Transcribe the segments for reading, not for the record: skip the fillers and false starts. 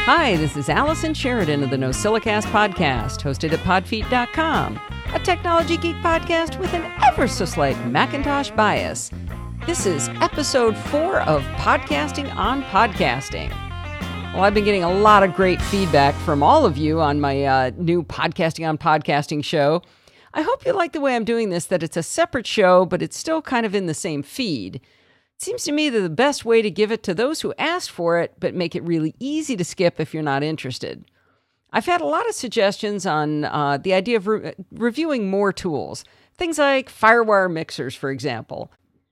Hi, this is Allison Sheridan of the NosillaCast podcast, hosted at podfeet.com, a technology geek podcast with an ever-so-slight Macintosh bias. This is episode 4 of Podcasting on Podcasting. Well, I've been getting a lot of great feedback from all of you on my new Podcasting on Podcasting show. I hope you like the way I'm doing this, that it's a separate show, but it's still kind of in the same feed. It seems to me that the best way to give it to those who asked for it, but make it really easy to skip if you're not interested. I've had a lot of suggestions on the idea of reviewing more tools, things like FireWire mixers, for example.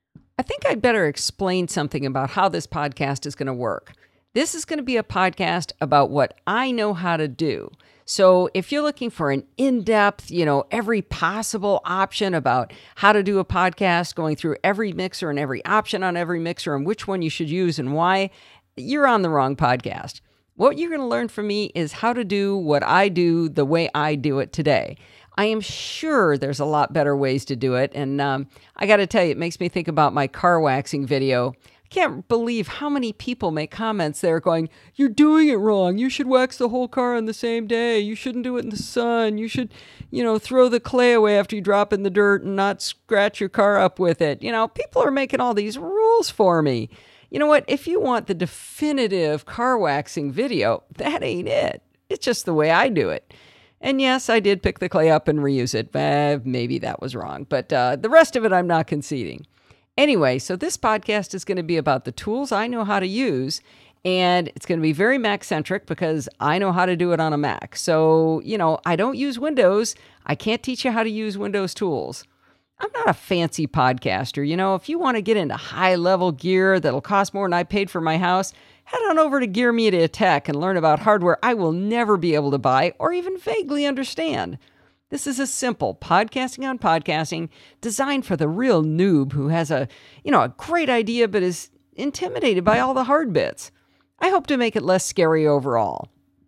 I think I'd better explain something about how this podcast is going to work. This is going to be a podcast about what I know how to do. So if you're looking for an in-depth, every possible option about how to do a podcast, going through every mixer and every option on every mixer and which one you should use and why, you're on the wrong podcast. What you're going to learn from me is how to do what I do the way I do it today. I am sure there's a lot better ways to do it. And I got to tell you, it makes me think about my car waxing video. Can't believe how many people make comments there going, "You're doing it wrong. You should wax the whole car on the same day. You shouldn't do it in the sun. You should, throw the clay away after you drop in the dirt and not scratch your car up with it." People are making all these rules for me. You know what? If you want the definitive car waxing video, that ain't it. It's just the way I do it. And yes, I did pick the clay up and reuse it. Maybe that was wrong. But the rest of it, I'm not conceding. Anyway, so this podcast is going to be about the tools I know how to use, and it's going to be very Mac-centric because I know how to do it on a Mac. So, I don't use Windows. I can't teach you how to use Windows tools. I'm not a fancy podcaster. If you want to get into high-level gear that'll cost more than I paid for my house, head on over to Gear Media Tech and learn about hardware I will never be able to buy or even vaguely understand. This is a simple podcasting on podcasting designed for the real noob who has a great idea but is intimidated by all the hard bits. I hope to make it less scary overall.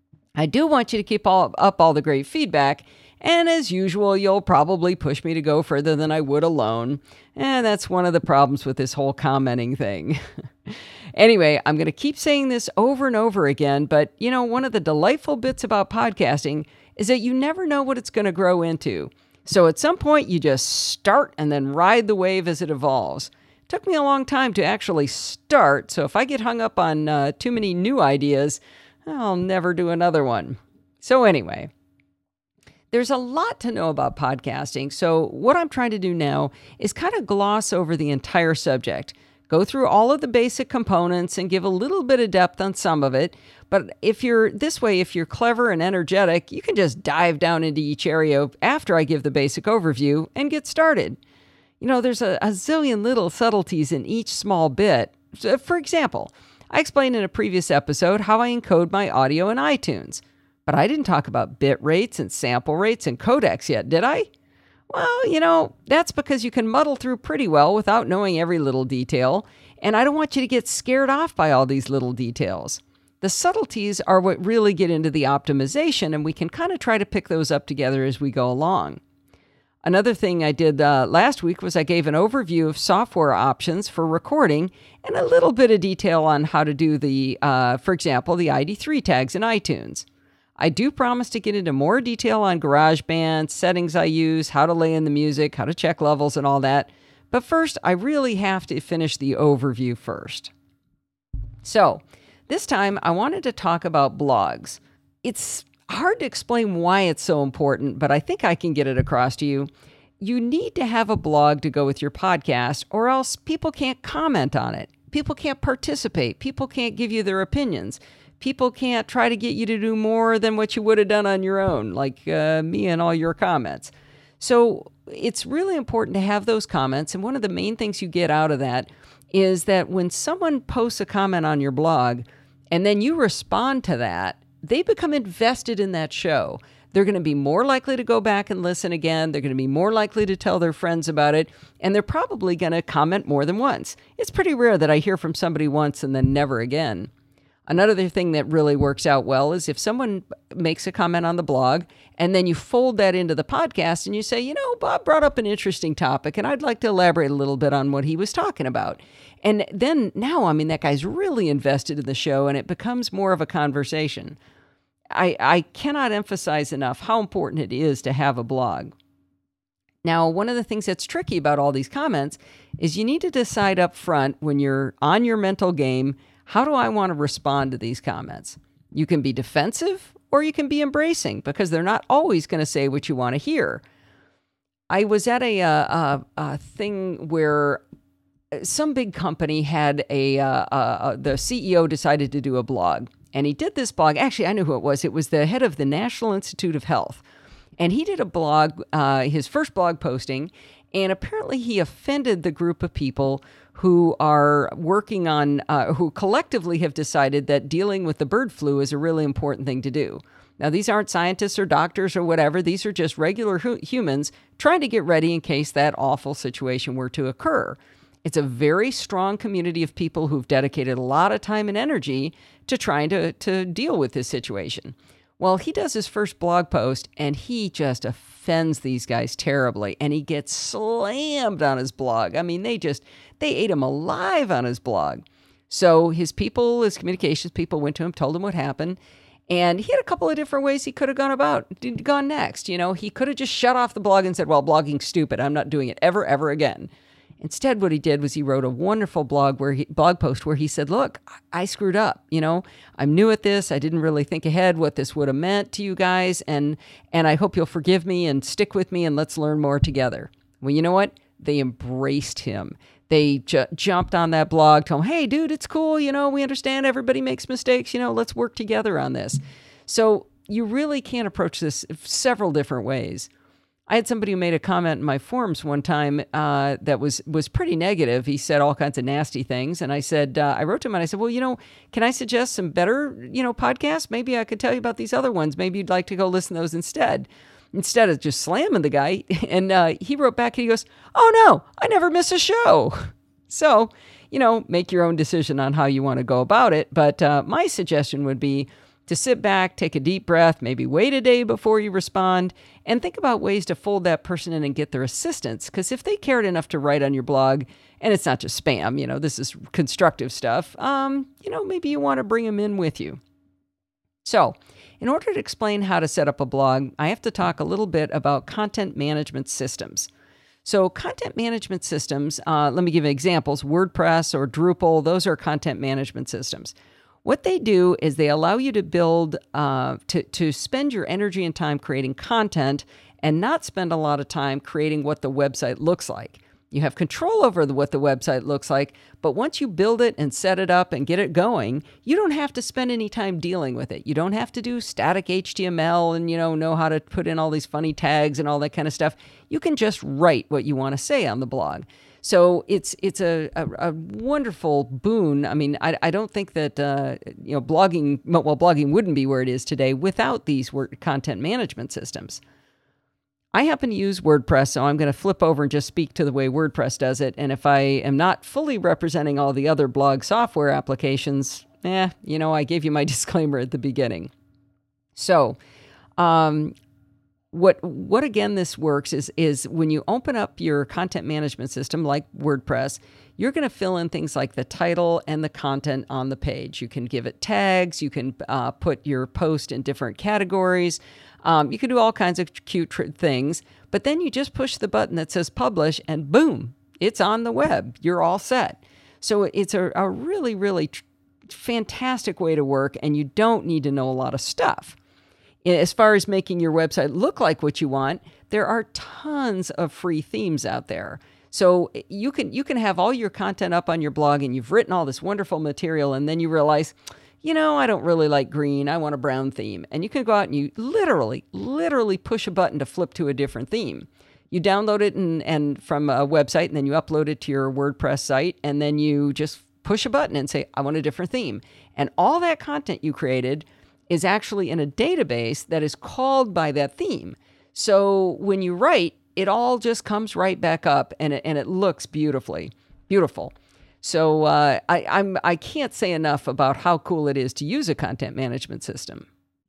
I do want you to keep up all the great feedback, and as usual, you'll probably push me to go further than I would alone. And that's one of the problems with this whole commenting thing. Anyway, I'm going to keep saying this over and over again, but one of the delightful bits about podcasting is that you never know what it's going to grow into. So at some point, you just start and then ride the wave as it evolves. It took me a long time to actually start, so if I get hung up on too many new ideas, I'll never do another one. So anyway, there's a lot to know about podcasting, so what I'm trying to do now is kind of gloss over the entire subject. Go through all of the basic components and give a little bit of depth on some of it. But if you're clever and energetic, you can just dive down into each area after I give the basic overview and get started. There's a zillion little subtleties in each small bit. So for example, I explained in a previous episode how I encode my audio in iTunes. But I didn't talk about bit rates and sample rates and codecs yet, did I? Well, that's because you can muddle through pretty well without knowing every little detail, and I don't want you to get scared off by all these little details. The subtleties are what really get into the optimization, and we can kind of try to pick those up together as we go along. Another thing I did last week was I gave an overview of software options for recording and a little bit of detail on how to do for example, the ID3 tags in iTunes. I do promise to get into more detail on GarageBand, settings I use, how to lay in the music, how to check levels and all that. But first, I really have to finish the overview first. So, this time I wanted to talk about blogs. It's hard to explain why it's so important, but I think I can get it across to you. You need to have a blog to go with your podcast, or else people can't comment on it. People can't participate. People can't give you their opinions. People can't try to get you to do more than what you would have done on your own, like me and all your comments. So it's really important to have those comments. And one of the main things you get out of that is that when someone posts a comment on your blog and then you respond to that, they become invested in that show. They're going to be more likely to go back and listen again. They're going to be more likely to tell their friends about it. And they're probably going to comment more than once. It's pretty rare that I hear from somebody once and then never again. Another thing that really works out well is if someone makes a comment on the blog and then you fold that into the podcast and you say, Bob brought up an interesting topic and I'd like to elaborate a little bit on what he was talking about. And then now, that guy's really invested in the show and it becomes more of a conversation. I cannot emphasize enough how important it is to have a blog. Now, one of the things that's tricky about all these comments is you need to decide up front when you're on your mental game, how do I want to respond to these comments? You can be defensive or you can be embracing because they're not always going to say what you want to hear. I was at a thing where some big company had the CEO decided to do a blog, and he did this blog. Actually, I knew who it was. It was the head of the National Institute of Health. And he did a blog, his first blog posting, and apparently he offended the group of people who are working on, who collectively have decided that dealing with the bird flu is a really important thing to do. Now, these aren't scientists or doctors or whatever. These are just regular humans trying to get ready in case that awful situation were to occur. It's a very strong community of people who've dedicated a lot of time and energy to trying to deal with this situation. Well, he does his first blog post and he just offends these guys terribly and he gets slammed on his blog. They ate him alive on his blog. So his communications people went to him, told him what happened. And he had a couple of different ways he could have gone next. He could have just shut off the blog and said, well, blogging's stupid. I'm not doing it ever again. Instead, what he did was he wrote a wonderful blog post where he said, look, I screwed up. I'm new at this. I didn't really think ahead what this would have meant to you guys. And I hope you'll forgive me and stick with me and let's learn more together. Well, you know what? They embraced him. They jumped on that blog, told him, hey, dude, it's cool. We understand everybody makes mistakes. Let's work together on this. So you really can approach this several different ways. I had somebody who made a comment in my forums one time that was pretty negative. He said all kinds of nasty things. And I said, I wrote to him and I said, well, can I suggest some better, podcasts? Maybe I could tell you about these other ones. Maybe you'd like to go listen to those instead of just slamming the guy. And he wrote back and he goes, oh, no, I never miss a show. So, make your own decision on how you want to go about it. But my suggestion would be to sit back, take a deep breath, maybe wait a day before you respond, and think about ways to fold that person in and get their assistance. Because if they cared enough to write on your blog, and it's not just spam, this is constructive stuff, maybe you want to bring them in with you. So, in order to explain how to set up a blog, I have to talk a little bit about content management systems. So content management systems, let me give examples. WordPress or Drupal, those are content management systems. What they do is they allow you to build, to spend your energy and time creating content and not spend a lot of time creating what the website looks like. You have control over what the website looks like, but once you build it and set it up and get it going, you don't have to spend any time dealing with it. You don't have to do static HTML and, know how to put in all these funny tags and all that kind of stuff. You can just write what you want to say on the blog. So it's a wonderful boon. I don't think that blogging wouldn't be where it is today without these content management systems. I happen to use WordPress, so I'm going to flip over and just speak to the way WordPress does it. And if I am not fully representing all the other blog software applications, I gave you my disclaimer at the beginning. So, What again this works is when you open up your content management system like WordPress, you're going to fill in things like the title and the content on the page. You can give it tags. You can put your post in different categories. You can do all kinds of cute things. But then you just push the button that says publish and boom, it's on the web. You're all set. So it's a really, really fantastic way to work, and you don't need to know a lot of stuff. As far as making your website look like what you want, there are tons of free themes out there. So you can have all your content up on your blog and you've written all this wonderful material and then you realize, I don't really like green. I want a brown theme. And you can go out and you literally push a button to flip to a different theme. You download it and from a website and then you upload it to your WordPress site and then you just push a button and say, I want a different theme. And all that content you created is actually in a database that is called by that theme. So when you write, it all just comes right back up and it looks beautiful. So I can't say enough about how cool it is to use a content management system.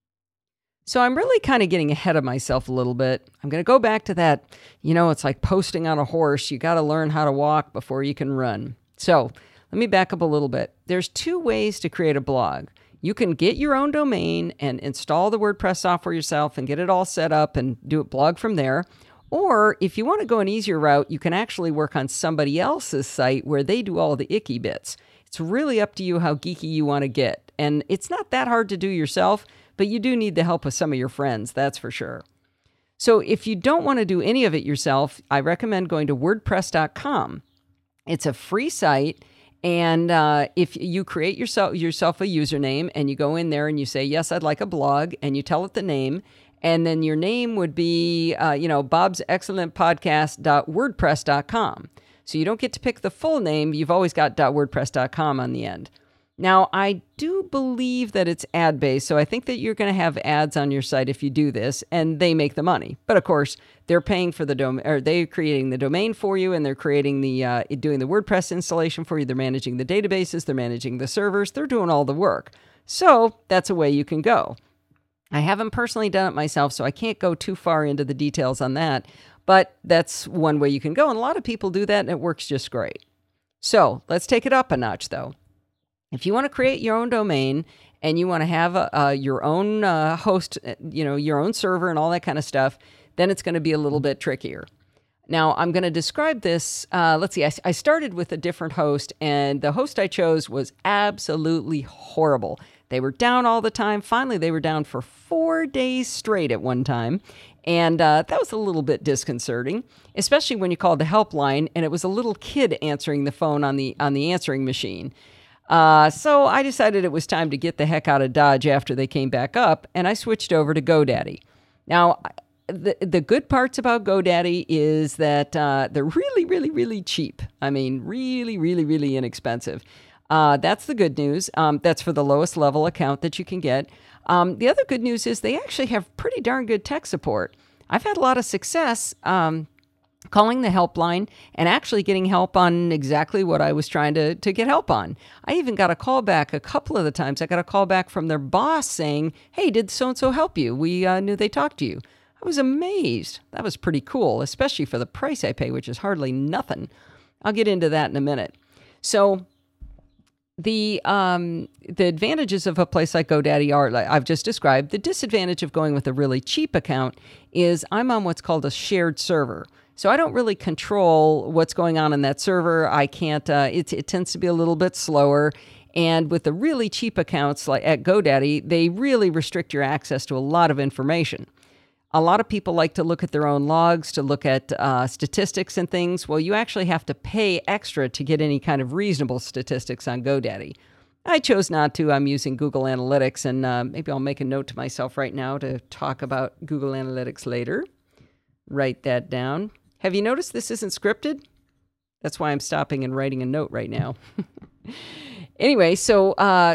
So I'm really kind of getting ahead of myself a little bit. I'm going to go back to that, it's like posting on a horse. You got to learn how to walk before you can run. So let me back up a little bit. There's two ways to create a blog. You can get your own domain and install the WordPress software yourself and get it all set up and do a blog from there. Or if you want to go an easier route, you can actually work on somebody else's site where they do all the icky bits. It's really up to you how geeky you want to get. And it's not that hard to do yourself, but you do need the help of some of your friends, that's for sure. So if you don't want to do any of it yourself, I recommend going to WordPress.com. It's a free site, and if you create yourself a username and you go in there and you say, yes, I'd like a blog, and you tell it the name, and then your name would be, Bob's Excellent Podcast.wordpress.com. So you don't get to pick the full name. You've always got .wordpress.com on the end. Now, I do believe that it's ad-based, so I think that you're going to have ads on your site if you do this, and they make the money. But of course, they're paying for the domain, or they're creating the domain for you, and they're creating doing the WordPress installation for you. They're managing the databases, they're managing the servers, they're doing all the work. So that's a way you can go. I haven't personally done it myself, so I can't go too far into the details on that, but that's one way you can go, and a lot of people do that, and it works just great. So let's take it up a notch, though. If you want to create your own domain and you want to have your own host, your own server and all that kind of stuff, then it's going to be a little bit trickier. Now, I'm going to describe this. Let's see. I started with a different host, and the host I chose was absolutely horrible. They were down all the time. Finally, they were down for 4 days straight at one time. And that was a little bit disconcerting, especially when you called the helpline and it was a little kid answering the phone on the answering machine. So I decided it was time to get the heck out of Dodge after they came back up, and I switched over to GoDaddy. Now, the good parts about GoDaddy is that they're really, really, really cheap. I mean, really, really, really inexpensive. That's the good news. That's for the lowest level account that you can get. The other good news is they actually have pretty darn good tech support. I've had a lot of success calling the helpline and actually getting help on exactly what I was trying to get help on. I even got a call back a couple of the times. I got a call back from their boss saying, hey, did so-and-so help you? We knew they talked to you. I was amazed. That was pretty cool, especially for the price I pay, which is hardly nothing. I'll get into that in a minute. So the advantages of a place like GoDaddy are, like I've just described. The disadvantage of going with a really cheap account is I'm on what's called a shared server. So I don't really control what's going on in that server. I can't, it tends to be a little bit slower. And with the really cheap accounts like at GoDaddy, they really restrict your access to a lot of information. A lot of people like to look at their own logs, to look at statistics and things. Well, you actually have to pay extra to get any kind of reasonable statistics on GoDaddy. I chose not to. I'm using Google Analytics, and maybe I'll make a note to myself right now to talk about Google Analytics later. Write that down. Have you noticed this isn't scripted? That's why I'm stopping and writing a note right now. Anyway, so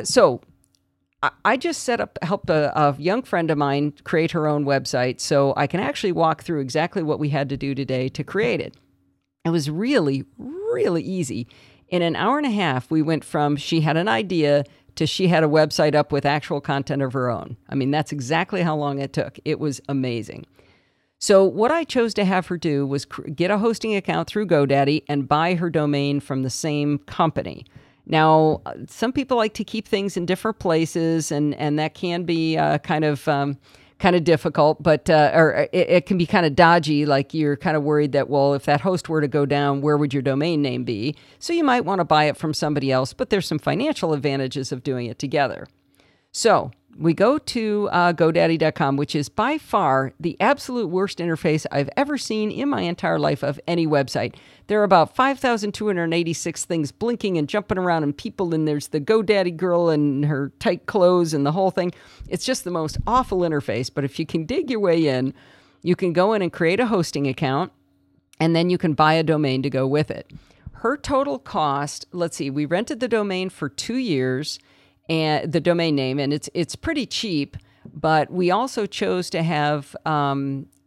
I just helped a young friend of mine create her own website, so I can actually walk through exactly what we had to do today to create it. It was really, really easy. In an hour and a half, we went from she had an idea to she had a website up with actual content of her own. I mean, that's exactly how long it took. It was amazing. So what I chose to have her do was get a hosting account through GoDaddy and buy her domain from the same company. Now, some people like to keep things in different places, and that can be kind of difficult, but or it can be kind of dodgy. Like you're kind of worried that, well, if that host were to go down, where would your domain name be? So you might want to buy it from somebody else, but there's some financial advantages of doing it together. So we go to GoDaddy.com, which is by far the absolute worst interface I've ever seen in my entire life of any website. There are about 5,286 things blinking and jumping around and people, and there's the GoDaddy girl and her tight clothes and the whole thing. It's just the most awful interface, but if you can dig your way in, you can go in and create a hosting account, and then you can buy a domain to go with it. Her total cost, let's see, we rented the domain for 2 years, and the domain name, and it's pretty cheap, but we also chose to have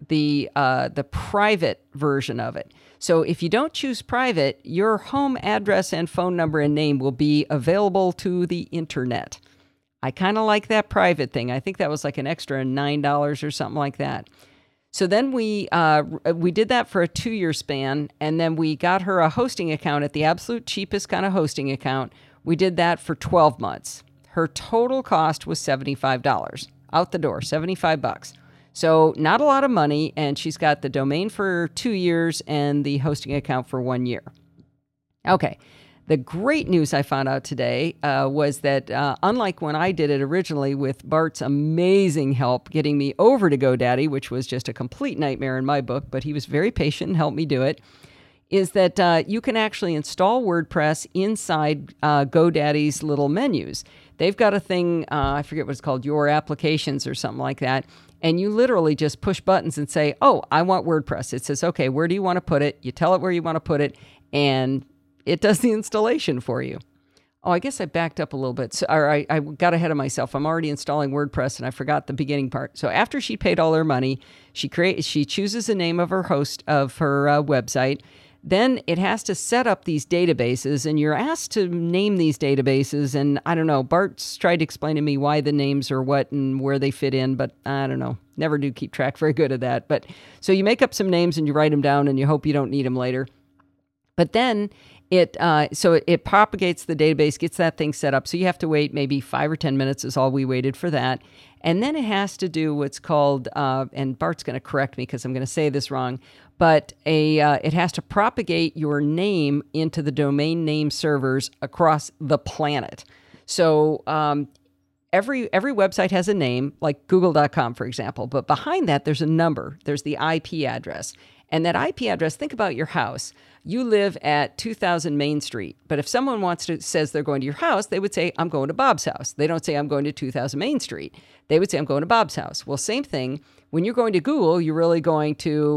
the private version of it. So if you don't choose private, your home address and phone number and name will be available to the internet. I kind of like that private thing. I think that was like an extra $9 or something like that. So then we did that for a 2-year span, and then we got her a hosting account at the absolute cheapest kind of hosting account. We did that for 12 months. Her total cost was $75 out the door, $75. So not a lot of money, and she's got the domain for 2 years and the hosting account for 1 year. Okay. The great news I found out today was that unlike when I did it originally with Bart's amazing help getting me over to GoDaddy, which was just a complete nightmare in my book, but he was very patient and helped me do it, is that you can actually install WordPress inside GoDaddy's little menus. They've got a thing, I forget what it's called, Your Applications or something like that, and you literally just push buttons and say, oh, I want WordPress. It says, okay, where do you want to put it? You tell it where you want to put it, and it does the installation for you. Oh, I guess I backed up a little bit. I got ahead of myself. I'm already installing WordPress, and I forgot the beginning part. So after she paid all her money, she chooses the name of her host of her website. Then it has to set up these databases, and you're asked to name these databases. And I don't know, Bart's tried to explain to me why the names are what and where they fit in, but I don't know. Never do keep track very good of that. But so you make up some names and you write them down, and you hope you don't need them later. But then it propagates the database, gets that thing set up. So you have to wait maybe 5 or 10 minutes is all we waited for that. And then it has to do what's called, and Bart's going to correct me because I'm going to say this wrong, but it has to propagate your name into the domain name servers across the planet. So every website has a name, like Google.com, for example, but behind that there's a number. There's the IP address. And that IP address, think about your house. You live at 2000 Main Street, but if someone says they're going to your house, they would say, I'm going to Bob's house. They don't say, I'm going to 2000 Main Street. They would say, I'm going to Bob's house. Well, same thing. When you're going to Google, you're really going to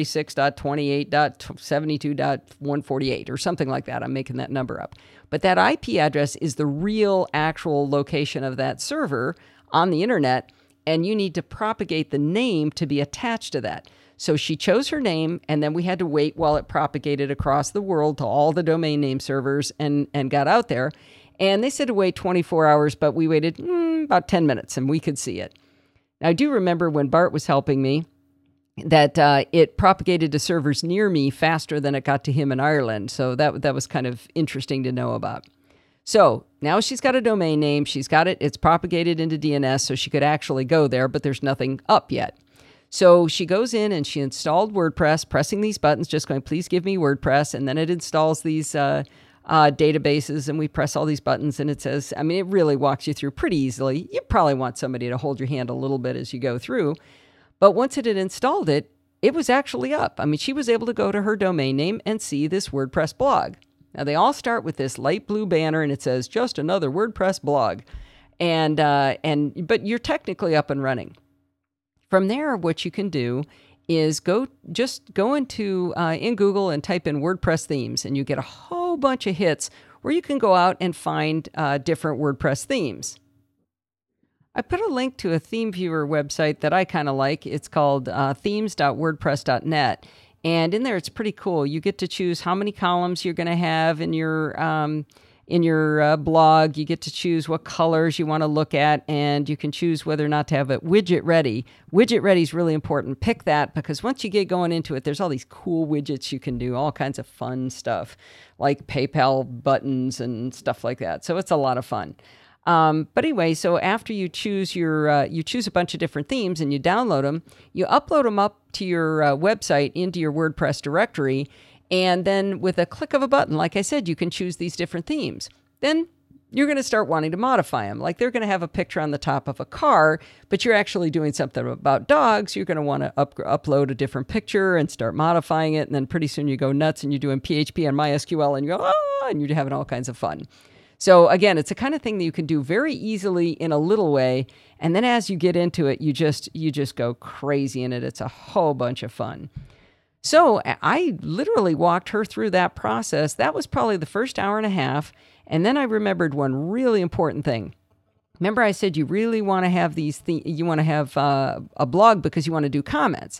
136.28.72.148 or something like that. I'm making that number up. But that IP address is the real actual location of that server on the internet, and you need to propagate the name to be attached to that. So she chose her name, and then we had to wait while it propagated across the world to all the domain name servers and got out there. And they said to wait 24 hours, but we waited about 10 minutes, and we could see it. Now, I do remember when Bart was helping me that it propagated to servers near me faster than it got to him in Ireland. So that was kind of interesting to know about. So now she's got a domain name. She's got it. It's propagated into DNS, so she could actually go there, but there's nothing up yet. So she goes in and she installed WordPress, pressing these buttons, just going, please give me WordPress. And then it installs these databases, and we press all these buttons, and it says, I mean, it really walks you through pretty easily. You probably want somebody to hold your hand a little bit as you go through. But once it had installed it, it was actually up. I mean, she was able to go to her domain name and see this WordPress blog. Now, they all start with this light blue banner, and it says, just another WordPress blog. But you're technically up and running. From there, what you can do is go into in Google and type in WordPress themes, and you get a whole bunch of hits where you can go out and find different WordPress themes. I put a link to a theme viewer website that I kind of like. It's called themes.wordpress.net, and in there it's pretty cool. You get to choose how many columns you're going to have in your blog. You get to choose what colors you want to look at, and you can choose whether or not to have it widget ready. Widget ready is really important. Pick that, because once you get going into it, there's all these cool widgets you can do, all kinds of fun stuff, like PayPal buttons and stuff like that. So it's a lot of fun. But anyway, so after you choose you choose a bunch of different themes and you download them, you upload them up to your website into your WordPress directory. And then with a click of a button, like I said, you can choose these different themes. Then you're going to start wanting to modify them. Like they're going to have a picture on the top of a car, but you're actually doing something about dogs. You're going to want to upload a different picture and start modifying it. And then pretty soon you go nuts and you're doing PHP and MySQL and you go, and you're having all kinds of fun. So again, it's a kind of thing that you can do very easily in a little way. And then as you get into it, you just go crazy in it. It's a whole bunch of fun. So I literally walked her through that process. That was probably the first hour and a half. And then I remembered one really important thing. Remember I said you really want to have you want to have a blog because you want to do comments.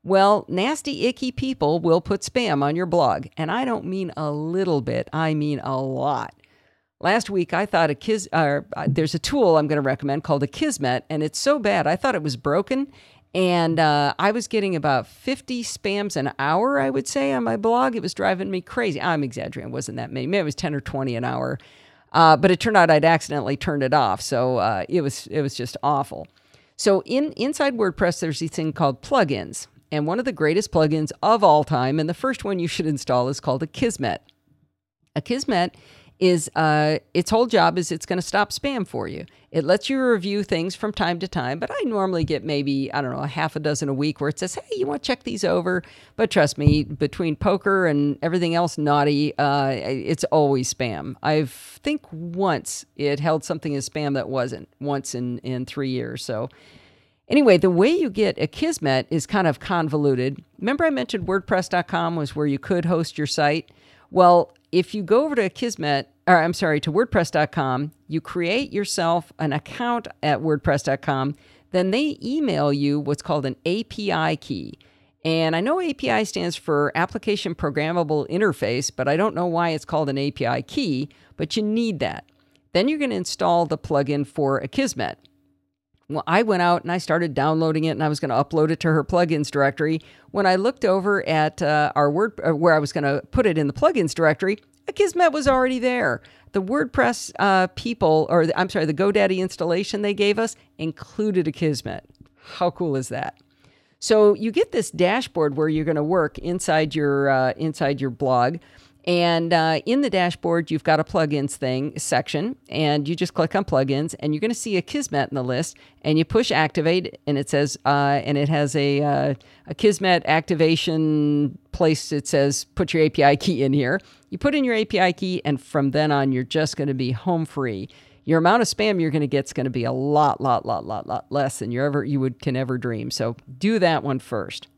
Well, nasty, icky people will put spam on your blog. And I don't mean a little bit, I mean a lot. Last week, I thought there's a tool I'm going to recommend called Akismet, and it's so bad, I thought it was broken. And I was getting about 50 spams an hour, I would say, on my blog. It was driving me crazy. I'm exaggerating. It wasn't that many. Maybe it was 10 or 20 an hour. But it turned out I'd accidentally turned it off. So it was just awful. So inside WordPress, there's this thing called plugins. And one of the greatest plugins of all time, and the first one you should install, is called Akismet. Akismet is its whole job is it's going to stop spam for you. It lets you review things from time to time, but I normally get maybe, I don't know, a half a dozen a week where it says, hey, you want to check these over? But trust me, between poker and everything else naughty, it's always spam. I think once it held something as spam that wasn't, once in 3 years. So anyway, the way you get Akismet is kind of convoluted. Remember I mentioned WordPress.com was where you could host your site? Well, if you go over to to WordPress.com, you create yourself an account at WordPress.com, then they email you what's called an API key. And I know API stands for Application Programmable Interface, but I don't know why it's called an API key, but you need that. Then you're going to install the plugin for Akismet. Well, I went out and I started downloading it, and I was going to upload it to her plugins directory. When I looked over at where I was going to put it in the plugins directory, Akismet was already there. The WordPress the GoDaddy installation they gave us included Akismet. How cool is that? So you get this dashboard where you're going to work inside your blog. And in the dashboard, you've got a plugins section, and you just click on plugins, and you're going to see Akismet in the list, and you push activate, and it says, and it has a Akismet activation place. It says, put your API key in here. You put in your API key, and from then on, you're just going to be home free. Your amount of spam you're going to get is going to be a lot less than you can ever dream. So do that one first.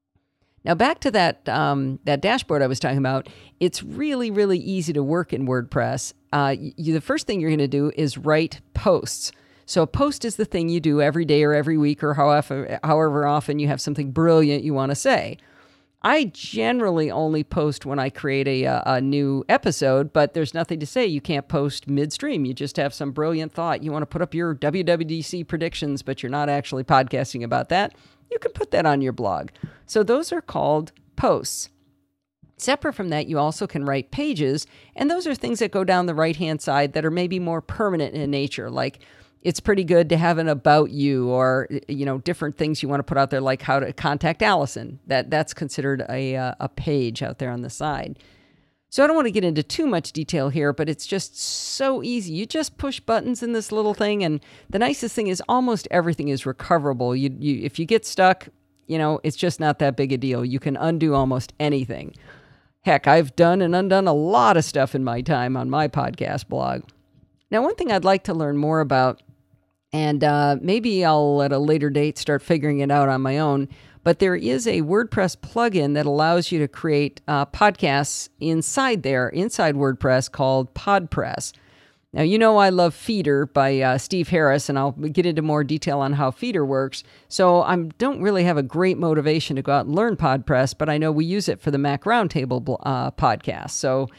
Now back to that dashboard I was talking about. It's really, really easy to work in WordPress. The first thing you're going to do is write posts. So a post is the thing you do every day or every week or however often you have something brilliant you want to say. I generally only post when I create a new episode, but there's nothing to say you can't post midstream. You just have some brilliant thought. You want to put up your WWDC predictions, but you're not actually podcasting about that. You can put that on your blog. So those are called posts. Separate from that, you also can write pages, and those are things that go down the right-hand side that are maybe more permanent in nature, like it's pretty good to have an about you or, different things you want to put out there, like how to contact Allison. That's considered a page out there on the side. So I don't want to get into too much detail here, but it's just so easy. You just push buttons in this little thing, and the nicest thing is almost everything is recoverable. If you get stuck, it's just not that big a deal. You can undo almost anything. Heck, I've done and undone a lot of stuff in my time on my podcast blog. Now, one thing I'd like to learn more about, and maybe I'll at a later date start figuring it out on my own, but there is a WordPress plugin that allows you to create podcasts inside WordPress called PodPress. Now, I love Feeder by Steve Harris, and I'll get into more detail on how Feeder works. So I don't really have a great motivation to go out and learn PodPress, but I know we use it for the Mac Roundtable podcast. So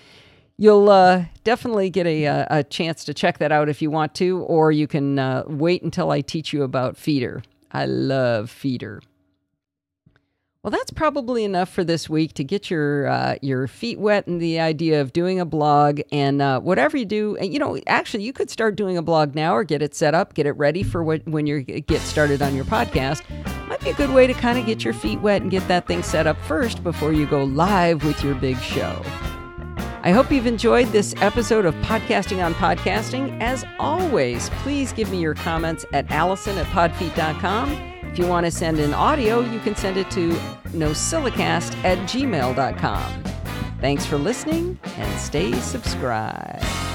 you'll definitely get a chance to check that out if you want to, or you can wait until I teach you about Feeder. I love Feeder. Well, that's probably enough for this week to get your feet wet in the idea of doing a blog. And whatever you do, and actually you could start doing a blog now or get it set up, get it ready for when you get started on your podcast. Might be a good way to kind of get your feet wet and get that thing set up first before you go live with your big show. I hope you've enjoyed this episode of Podcasting on Podcasting. As always, please give me your comments at allison@podfeet.com. If you want to send in audio, you can send it to nosilicast@gmail.com. Thanks for listening, and stay subscribed.